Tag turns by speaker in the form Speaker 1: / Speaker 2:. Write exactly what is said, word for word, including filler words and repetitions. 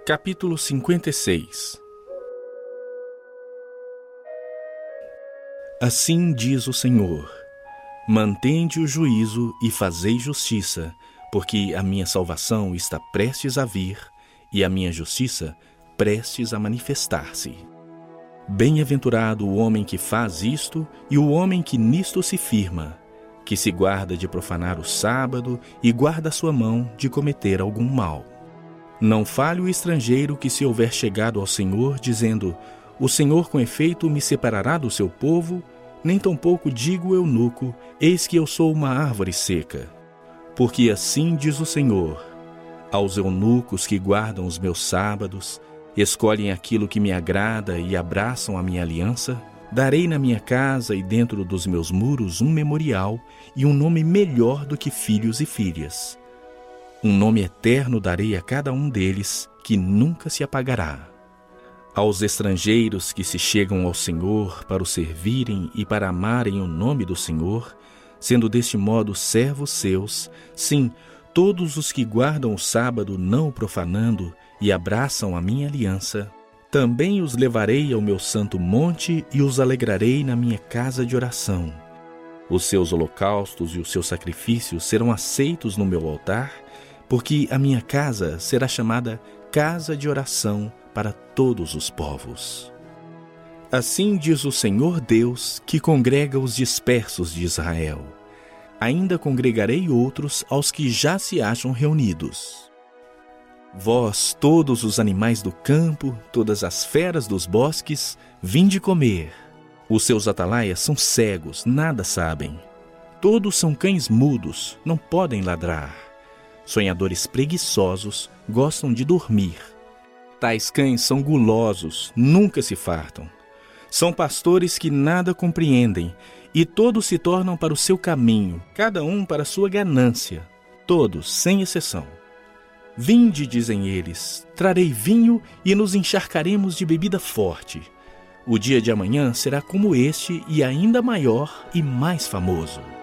Speaker 1: Capítulo cinquenta e seis. Assim diz o Senhor: mantende o juízo e fazei justiça, porque a minha salvação está prestes a vir e a minha justiça prestes a manifestar-se. Bem-aventurado o homem que faz isto e o homem que nisto se firma, que se guarda de profanar o sábado e guarda a sua mão de cometer algum mal. Não fale o estrangeiro que se houver chegado ao Senhor, dizendo: o Senhor com efeito me separará do seu povo, nem tampouco diga o eunuco: eis que eu sou uma árvore seca. Porque assim diz o Senhor: aos eunucos que guardam os meus sábados, escolhem aquilo que me agrada e abraçam a minha aliança, darei na minha casa e dentro dos meus muros um memorial e um nome melhor do que filhos e filhas. Um nome eterno darei a cada um deles, que nunca se apagará. Aos estrangeiros que se chegam ao Senhor para o servirem e para amarem o nome do Senhor, sendo deste modo servos seus, sim, todos os que guardam o sábado não o profanando e abraçam a minha aliança, também os levarei ao meu santo monte e os alegrarei na minha casa de oração. Os seus holocaustos e os seus sacrifícios serão aceitos no meu altar, porque a minha casa será chamada casa de oração para todos os povos. Assim diz o Senhor Deus, que congrega os dispersos de Israel. Ainda congregarei outros aos que já se acham reunidos. Vós, todos os animais do campo, todas as feras dos bosques, vinde comer. Os seus atalaias são cegos, nada sabem. Todos são cães mudos, não podem ladrar. Sonhadores preguiçosos gostam de dormir. Tais cães são gulosos, nunca se fartam. São pastores que nada compreendem, e todos se tornam para o seu caminho, cada um para a sua ganância, todos, sem exceção. Vinde, dizem eles, trarei vinho e nos encharcaremos de bebida forte. O dia de amanhã será como este e ainda maior e mais famoso.